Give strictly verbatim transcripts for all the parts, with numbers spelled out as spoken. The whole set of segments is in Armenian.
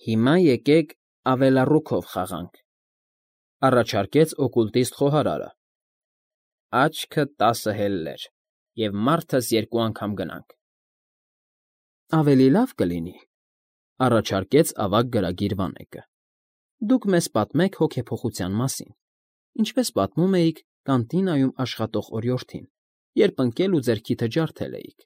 Հիմա եկեք ավելառուքով խաղանք, առաջարկեց օկուլտիստ խոհարարը։ Աչքը տասը հելլեր, և մարդս երկու անգամ գնանք։ Ավելի լավ կլինի, առաջարկեց ավագ գրագիր Վանեկը։ Դուք մեզ պատմեք հոգեփոխության մասին, ինչպես պատմում էիք կանտինայում աշխատող օրիորդին, երբ ընկել ու ձեր քիթը ջարդել էիք։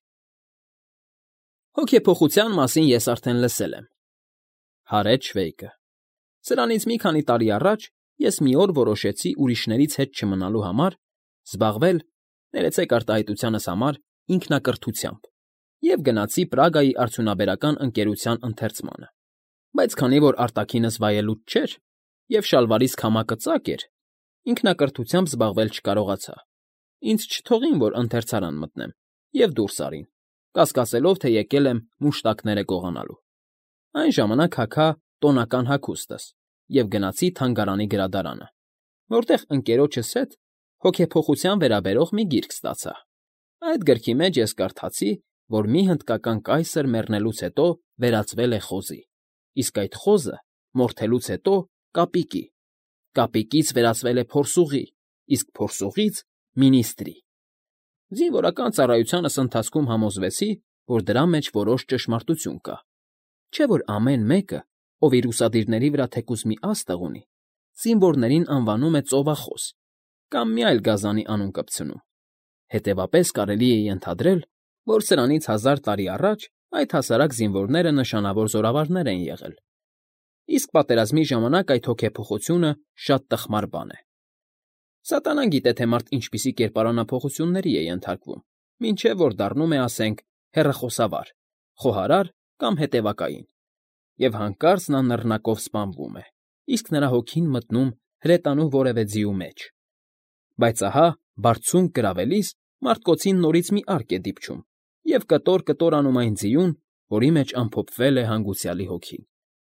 Հոգեփոխության մասին ես արդեն լսել եմ, հարեց Շվեյկը։ Սրանից մի քանի տարի առաջ ես մի օր որոշեցի ուրիշներից հետ չմնալու համար զբաղվել, ներեցեք արտահայտությանս համար, ինքնակրթությամբ և գնացի Պրագայի արդյունաբերական ընկերության ընթերցմանը, բայց քանի որ արտաքինս վայելուչ չէր և շալվարիս քամակը ծակ էր, ինքնակրթությամբ զբաղվել չկարողացա։ Ինձ չթողին, որ ընթերցարան մտնեմ, և դուրս արին, կասկածելով, թե եկել եմ մուշտակները գողանալու։ Այն ժամանակ հագա տոնական հագուստս և գնացի թանգարանի գրադարանը, որտեղ ընկերոջս հետ հոգեփոխության վերաբերող մի գիրք ստացա։ Այդ գրքի մեջ ես կարդացի, որ մի հնդկական կայսր մեռնելուց հետո վերածվել է խոզի, իսկ այդ խոզը մորթելուց հետո կապիկի, կապիկից վերածվել է փորսուղի, իսկ փորսուղից՝ մինիստրի։ Զինվորական ծառայությանս ընթացքում համոզվեցի, որ դրա մեջ որոշ ճշմարտություն կա, չէ՞ որ ամեն մեկը, ով իր ուսադիրների վրա թեկուզ մի աստղ ունի, զինվորներին անվանում է ծովախոս կամ մի այլ գազանի անուն կպցնում։ Հետևաբար կարելի է ենթադրել, որ սրանից հազար տարի առաջ այդ հասարակ զինվորները նշանավոր զորավարներ են եղել։ Իսկ պատերազմի ժամանակ այդ հոգեփոխությունը շատ տխմար բան է։ Սատանան գիտե, թե մարդ ինչպիսի կերպարանափոխությունների է ենթարկվում, մինչև որ դառնում է, ասենք, հեռախոսավար, խոհարար կամ հետևակային, և հանկարծ նա նռնակով սպանվում է, իսկ նրա հոգին մտնում հրետանու որևէ ձիու մեջ։ Բայց ահա, բարձունք գրավելիս մարդկոցին նորից մի արկ է դիպչում և կտոր֊կտոր անում այն ձիուն, որի մեջ ամփոփվել է հանգուցյալի հոգին։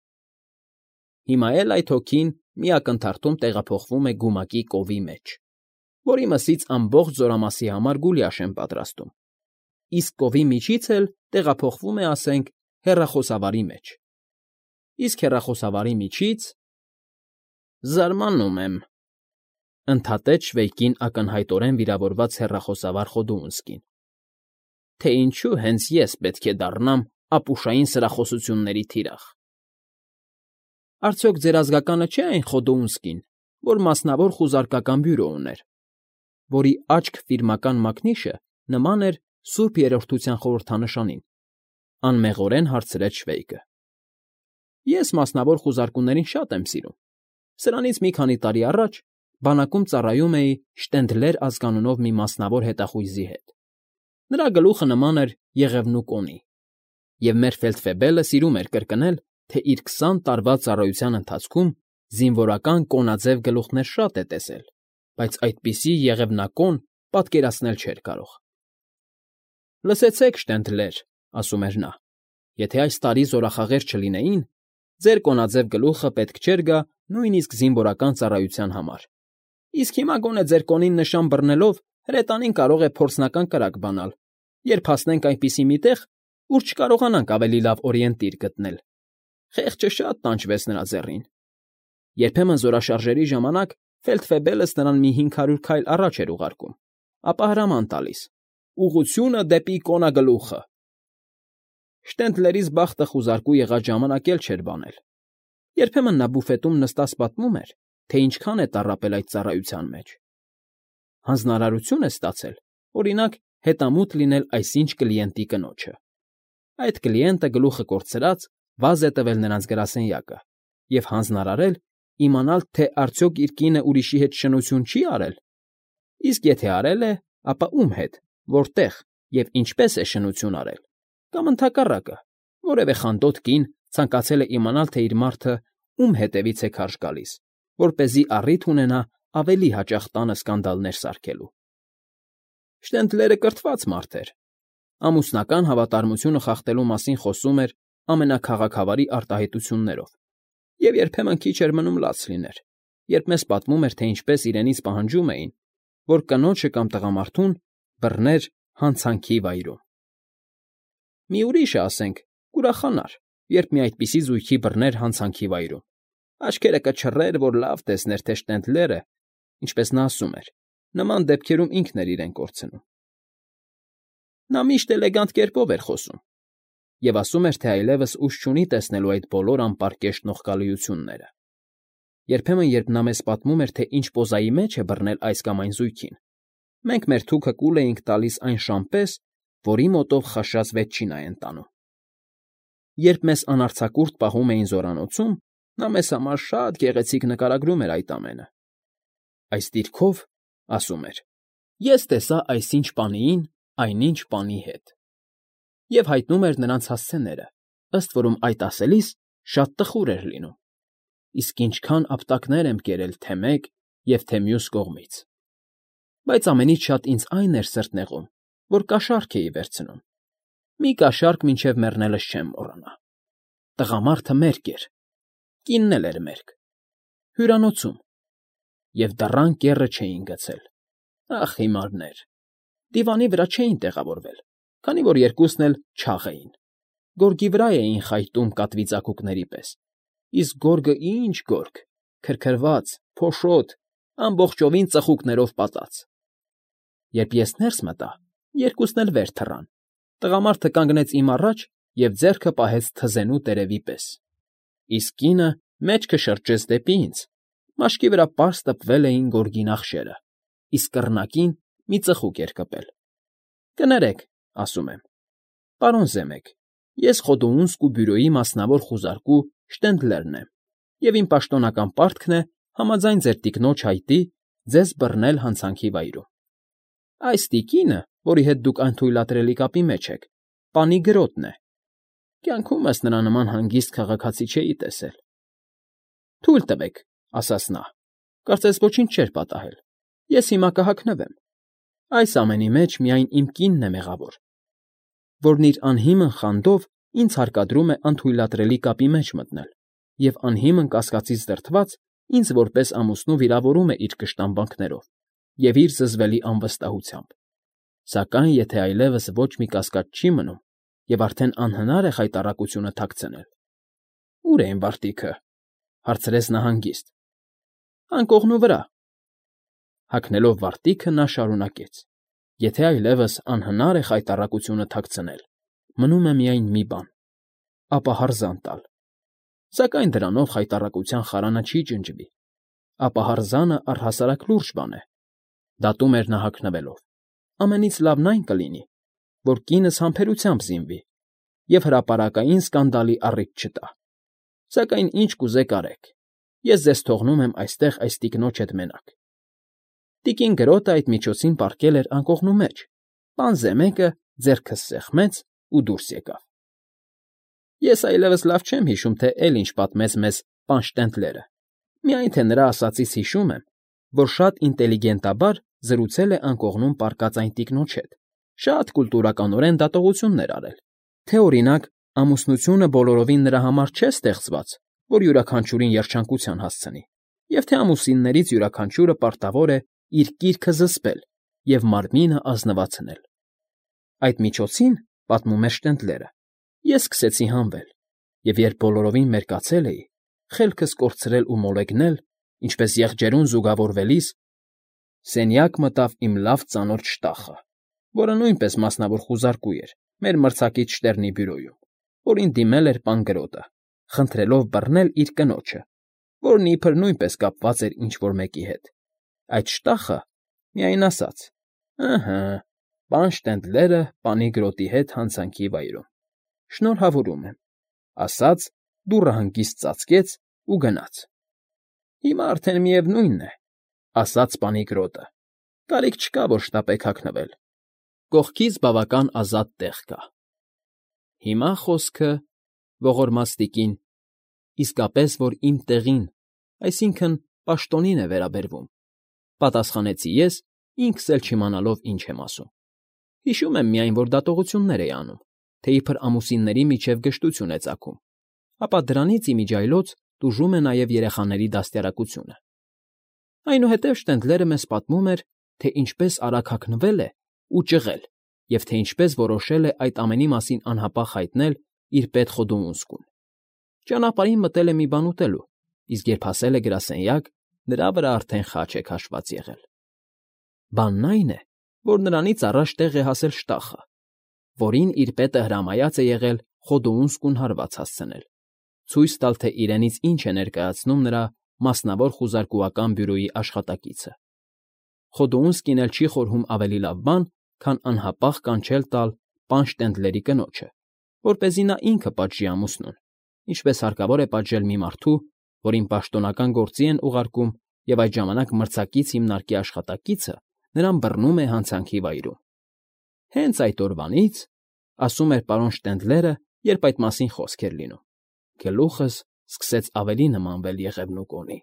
Հիմա էլ այդ հոգին մի ակնթարթում տեղափոխվում է գումակի կովի մեջ, որի մսից ամբողջ զորամասի համար գուլյաշ են պատրաստում, իսկ կովի միջից էլ տեղափոխվում է, ասենք, հեռախոսավարի մեջ, իսկ հեռախոսավարի միջից… Զարմանում եմ, ընդհատեց Շվեյկին ակնհայտորեն վիրավորված հեռախոսավար Խոդուունսկին, թե ինչու հենց ես պետք է դառնամ ապուշային սրախոսությունների թիրախ։ Արդյոք ձեր ազգականը չէ՞ այն Խոդոունսկին, որ մասնավոր խուզարկական բյուրո ուներ, որի աչք֊ֆիրմական մակնիշը նման էր Սուրբ Երրորդության խորհրդանշանին, անմեղորեն հարցրեց Շվեյկը։ Ես մասնավոր խուզարկումներին շատ եմ սիրում։ Սրանից մի քանի տարի առաջ բանակում ծառայում էի Շտենդլեր ազգանունով մի մասնավոր հետախույզի հետ։ Նրա գլուխը նման էր եղևնու կոնի, և մեր ֆելդֆեբելը սիրում էր կրկնել, թե իր քսան տարվա ծառայության ընթացքում զինվորական կոնաձև գլուխներ շատ է տեսել, բայց այդպիսի եղևնակոն պատկերացնել չէր կարող։ Լսեցեք, Շտենդլեր, ասում էր նա, եթե այս տարի զորախաղեր չլինեին, ձեր կոնաձև գլուխը պետք չէր գա նույնիսկ զինվորական ծառայության համար, իսկ հիմա գոնե ձեր կոնին նշան բռնելով հրետանին կարող է փորձնական կրակ բանալ, երբ հասնենք այնպիսի մի տեղ, ուր չկարողանանք ավելի լավ օրիենտիր գտնել։ Խեղճը շատ տանջվեց նրա ձեռին։ Երբեմն զորաշարժերի ժամանակ ֆելդֆեբելս նրան մի հինգ հարյուր քայլ առաջ էր ուղարկում, ապա հրաման տալիս. «Ուղղությունը դեպի կոնագլուխը»։ Շտենդլերիս բախտը խուզարկու եղած ժամանակ էլ չէր բանել։ Երբեմն նա բուֆետում նստած պատմում էր, թե ինչքան է տառապել այդ ծառայության մեջ։ Հանձնարարություն է ստացել, օրինակ, հետամուտ լինել այսինչ կլիենտի կնոջը։ Այդ կլիենտը գլուխը կորցրած վազ է տվել նրանց գրասենյակը և հանձնարարել իմանալ, թե արդյոք իր կինը ուրիշի հետ շնություն չի արել, իսկ եթե արել է, ապա ում հետ, որտեղ և ինչպես է շնություն արել, կամ ընդհակառակը, որևէ խանդոտ կին ցանկացել է իմանալ, թե իր մարդը ում հետևից է քարշ գալիս, որպեսզի առիթ ունենա ավելի հաճախ տանը սկանդալներ սարքելու։ Շտենդլերը կրթված մարդ էր, ամուսնական հավատարմությունը խախտելու մասին խոսում էր ամենաքաղաքավարի արտահայտություններով և երբեմն քիչ էր մնում լաց լիներ, երբ մեզ պատմում էր, թե ինչպես իրենից պահանջում էին, որ կնոջը կամ տղամարդուն բռներ հանցանքի վայրում։ Մի ուրիշը, ասենք, կուրախանար, երբ մի այդպիսի զույգի բռներ հանցանքի վայրում։ Աչքերը կչռեր, որ լավ տեսներ, թե Շտենդլերը, ինչպես նա ասում էր, նման դեպքերում ինքն էր իրեն կորցնում։ Նա միշտ էլեգանտ կերպով էր խոսում և ասում էր, թե այլևս ուժ չունի տեսնելու այդ բոլոր անպարկեշտ նողկալիությունները։ Երբեմն, երբ նա մեզ պատմում էր, թե ինչ պոզայի մեջ է բռնել այս կամ այն զույգին, մենք մեր թուքը կուլ էինք տալիս այն շան պես, որի մոտով խաշած վեճ չի նայեն տանում։ Երբ մեզ անարձակուրդ պահում էին զորանոցում, նա մեզ համար շատ գեղեցիկ նկարագրում էր այդ ամենը։ Այս դիրքով, ասում էր, ես տեսա այսինչ պանիին, այնինչ պանի հետ։ Եվ հայտնում էր նրանց հասցեները, ըստ որում այդ ասելիս շատ տխուր էր լինում։ Իսկ ինչքան ապտակներ եմ կերել թե մեկ և թե մյուս կողմից։ Բայց ամենից շատ ինձ այն էր սրտնեղում, որ կաշառք էի վերցնում։ Մի կաշառք մինչև մեռնելս չեմ մոռանա։ Տղամարդը մերկ էր, կինն էլ էր մերկ, հյուրանոցում, և դռան կեռը չէին գցել։ Ախ, հիմարներ, դիվանի վրա չէին տեղավորվել, քանի որ երկուսն էլ չաղ էին, գորգի վրա էին խայտում կատվի ծակուկների պես, իսկ գորգը ինչ գորգ, քրքրված, փոշոտ, ամբողջովին ծխուկներով պատած։ Երբ ես ներս մտա, երկուսն էլ վեր թռան, տղամարդը կանգնեց իմ առաջ և ձեռքը պահեց թզենու տերևի պես, իսկ կինը մեջքը շրջեց դեպի ինձ, մաշկի վրա պարզ տպվել էին գորգի նախշերը, իսկ կռնակին մի ծխուկ էր կպել։ Կներեք, ասում եմ, պարոն Զեմեք, ես Խոդոունսկու բյուրոյի մասնավոր խուզարկու Շտենդլերն եմ, և իմ պաշտոնական պարտքն է, համաձայն ձեր տիկնոջ հայտի, ձեզ բռնել հանցանքի վայրում։ Այս տիկինը, որի հետ դուք անթույլատրելի կապի մեջ եք, պանի գրոտն է։ Կյանքումս նրա նման հանգիստ քաղաքացի չէի տեսել։ Թույլ տվեք, ասաց նա, կարծես ոչինչ չէր պատահել, ես հիմա կհագնվեմ։ Այս ամենի մեջ միայն իմ կինն է մեղավոր, որն իր անհիմն խանդով ինձ հարկադրում է անթույլատրելի կապի մեջ մտնել և անհիմն կասկածից դրդված ինձ որպես ամուսնու վիրավորում է իր կշտամբանքներով և իր զզվելի անվստահությամբ։ Սակայն եթե այլևս ոչ մի կասկած չի մնում և արդեն անհնար է խայտառակությունը թաքցնել։ Ո՞ւր է իմ վարտիքը, հարցրեց նա հանգիստ։ Անկողնու վրա։ Հագնելով վարտիքը նա շարունակեց. Եթե այլևս անհնար է խայտառակությունը թաքցնել, մնում է միայն մի բան, ապա հարզան տալ։ Սակայն դրանով խայտառակության խարանը չի ջնջվի, ապա հարզանը առհասարակ լուրջ բան է, դատում էր նա հագնվելով։ Ամենից լավն այն կլինի, որ կինս համբերությամբ զինվի և հրապարակային սկանդալի առիթ չտա։ Սակայն ինչ կուզեք արեք, ես ձեզ թողնում եմ այստեղ այս տիկնոջ հետ մենակ։ Տիկին գրոտը այդ միջոցին պառկել էր անկողնու մեջ, պան Զեմեկը ձեռքս սեղմեց ու դուրս եկավ։ Ես այլևս լավ չեմ հիշում, թե էլ ինչ պատմեց մեզ պան Շտենդլերը, միայն թե նրա ասածից հիշում եմ, որ շատ ինտելիգենտաբար զրուցել է անկողնում պառկած այն տիկնոջ հետ, շատ կուլտուրականորեն դատողություններ արել, թե, օրինակ, ամուսնությունը բոլորովին նրա համար չէ ստեղծված, որ յուրաքանչյուրին երջանկության հասցնի, և թե ամուսիններից յուրաքանչյուրը պարտավոր է իր կիրքը զսպել և մարմինը ազնվացնել։ Այդ միջոցին, պատմում էր Շտենդլերը, ես սկսեցի հանվել, և երբ բոլորովին մերկացել էի, խելքս կորցրել ու մոլեգնել, ինչպես եղջերուն զուգավորվելիս, սենյակ մտավ իմ լավ ծանոթ Շտախը, որը նույնպես մասնավոր խուզարկու էր մեր մրցակից Շտերնի բյուրոյում, որին դիմել էր պան Գրոտը, խնդրելով բռնել իր կնոջը, որն իբր նույնպես կապված էր ինչ֊որ մեկի հետ։ Այդ Շտախը միայն ասաց. «Ըհը, պան Շտենդլերը պանի Գրոտի հետ հանցանքի վայրում, շնորհավորում եմ», ասաց, դուռը հանգիստ ծածկեց ու գնաց։ Հիմա արդեն միևնույն է, ասաց պանի Գրոտը, կարիք չկա, որ շտապեք հագնվել, կողքից բավական ազատ տեղ կա։ Հիմա խոսքը, ողորմած տիկին, իսկապես որ իմ տեղին, այսինքն պաշտոնին է վերաբերվում, պատասխանեցի ես, ինքս էլ չիմանալով ինչ եմ ասում։ Հիշում եմ միայն, որ դատողություններ էի անում, թե իբր ամուսինների միջև գժտություն է ծագում, ապա դրանից իմիջիայլոց տուժում է նաև երեխաների դաստիարակությունը։ Այնուհետև Շտենդլերը մեզ պատմում էր, թե ինչպես արագ հագնվել է ու ճղել, և թե ինչպես որոշել է այդ ամենի մասին անհապաղ հայտնել իր պետ Խոդոունսկուն։ Ճանապարհին մտել է մի բան ուտելու, իսկ երբ հասել է գրասենյակ, նրա վրա արդեն խաչ է քաշված եղել։ Բանն այն է, որ նրանից առաջ տեղ է հասել Շտախը, որին իր պետը հրամայած է եղել խոդոունսկուն հարված հասցնել, ցույց տալ, թե իրենից ինչ է ներկայացնում նրա մասնավոր խուզարկուական բյուրոյի աշխատակիցը։ Խոդոունսկին էլ չի խորհում ավելի լավ բան, քան անհապաղ կանչել տալ Պանշտենդլերի կնոջը, որպեսզի նա ինքը պատժի ամուսնուն, ինչպես հարկավոր է պատժել մի մարդու, որին պաշտոնական գործի են ուղարկում, և այդ ժամանակ մրցակից հիմնարկի աշխատակիցը նրան բռնում է հանցանքի վայրում։ Հենց այդ օրվանից, ասում էր պարոն Շտենդլերը, երբ այդ մասին խոսք էր լինում, գլուխս սկսեց ավելի նմանվել Եղևնուկոնի։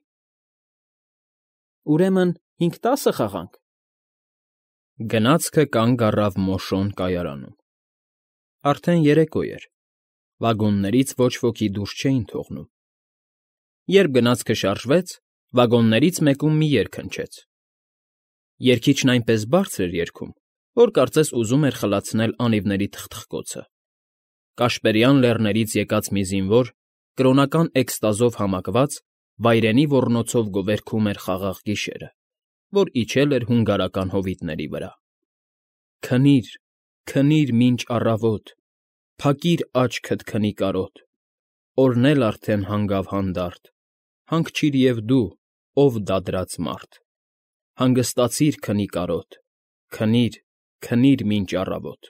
Ուրեմն հինգ֊տասը խաղանք։ Գնացքը կանգ առավ Մոշոն կայարանում։ Արդեն երեկո էր, վագոններից ոչ ոքի դուրս չէին թողնում։ Երբ գնացքը շարժվեց, վագոններից մեկում մի երգ հնչեց։ Երգիչն այնպես բարձր էր երգում, որ կարծես ուզում էր խլացնել անիվների թխթխկոցը։ Կաշպերյան Լեռներից եկած մի զինվոր, կրոնական էքստազով համակված, վայրենի ոռնոցով գովերգում էր խաղաղ գիշերը, որ իջել էր հունգարական հովիտների վրա։ Քնի՛ր, քնի՛ր մինչ առավոտ, փակի՛ր աչքդ քնիկարոտ, օրն էլ արդեն հանգավ հանդարտ, հանգչիր և դու, ով դադրած մարդ, հանգստացիր քնիկարոտ, քնի՛ր, քնի՛ր մինչ առավոտ։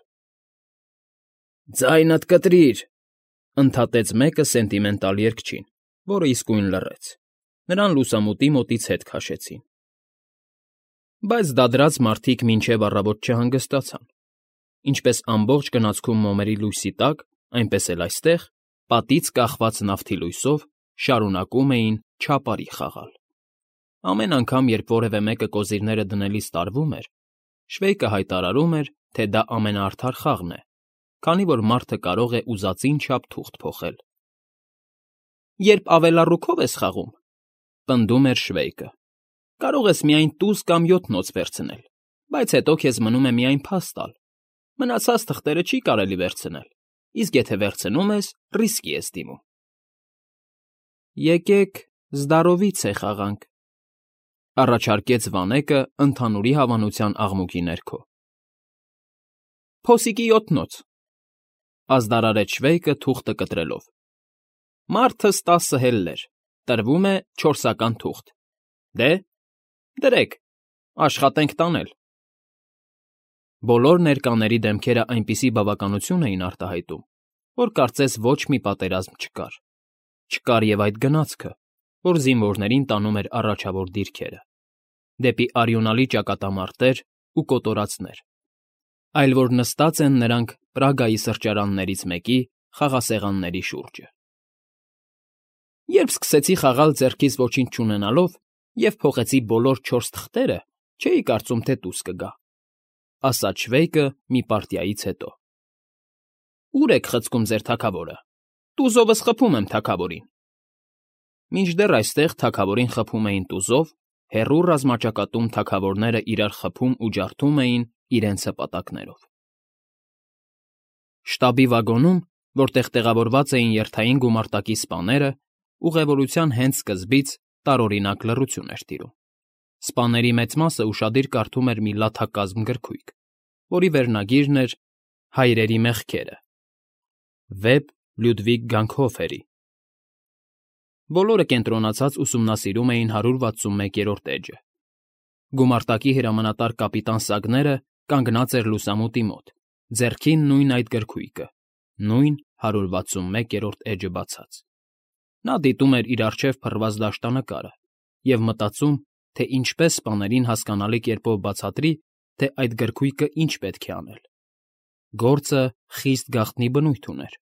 Ձայնդ կտրիր, ընդհատեց մեկը սենտիմենտալ երգչին, որը իսկույն լռեց։ Նրան լուսամուտի մոտից հետ քաշեցին։ Բայց դադրած մարդիկ մինչև առավոտ չհանգստացան։ Ինչպես ամբողջ գնացքում մոմերի լույսի տակ, այնպես էլ այստեղ, պատից կախված նավթի լույսով, շարունակում էին չապարի խաղալ։ Ամեն անգամ, երբ որևէ մեկը կոզիրները դնելիս տարվում էր, Շվեյկը հայտարարում էր, թե դա ամենաարդար խաղն է, քանի որ մարդը կարող է ուզածին չափ թուղթ փոխել։ Երբ ավելառուքով ես խաղում, պնդում էր Շվեյկը, կարող ես միայն տուզ կամ յոթնոց վերցնել, բայց հետո քեզ մնում է միայն փաս տալ, մնացած թղթերը չի կարելի վերցնել, իսկ եթե վերցնում ես, ռիսկի ես դիմում։ Եկեք զդարովիցե խաղանք, առաջարկեց Վանեկը ընդհանուրի հավանության աղմուկի ներքո։ Փոսիկի յոթնոց, ազդարարեց Շվեյկը թուղթը կտրելով։ Մարդս տասը հելլեր, տրվում է չորսական թուղթ։ Դե, դրեք, աշխատենք տանել։ Բոլոր ներկաների դեմքերը այնպիսի բավականություն էին արտահայտում, որ կարծես ոչ մի պատերազմ չկար։ Չկար և այդ գնացքը, որ զինվորներին տանում էր առաջավոր դիրքերը, դեպի արյունալի ճակատամարտեր ու կոտորածներ, այլ որ նստած են նրանք Պրագայի սրճարաններից մեկի խաղասեղանների շուրջը։ Երբ սկսեցի խաղալ ձեռքից ոչինչ չունենալով և փոխեցի բոլոր չորս թղթերը, չէի կարծում, թե տուս կգա, ասաց Շվեյկը մի պարտիայից հետո։ Ո՞ւր եք խցկում ձեր թագավորը։ Տուզովս խփում եմ թագավորին։ Մինչդեռ այստեղ թագավորին խփում էին տուզով, հեռու ռազմաճակատում թագավորները իրար խփում ու ջարդում էին իրենց հպատակներով։ Շտաբի վագոնում, որտեղ տեղավորված էին երթային գումարտակի սպաները, ուղևորության հենց սկզբից տարօրինակ լռություն էր տիրում։ Սպաների մեծ մասը ուշադիր կարդում էր մի լաթակազմ գրքույկ, որի վերնագիրն էր «Հայրերի մեղքերը» վեպ Լյուդվիգ Գանգհոֆերի։ Բոլորը կենտրոնացած ուսումնասիրում էին հարյուր վաթսունմեկերորդ էջը։ Գումարտակի հրամանատար կապիտան Սագները կանգնած էր լուսամուտի մոտ, ձեռքին նույն այդ գրքույկը, նույն հարյուր վաթսունմեկերորդ էջը բացած։ Նա դիտում էր իր առջև փռված դաշտանկարը և մտածում, թե ինչպես սպաներին հասկանալի կերպով բացատրի, թե այդ գրքույկը ինչ պետք է անել։ Գործը խիստ գաղտնի բնույթ ուներ։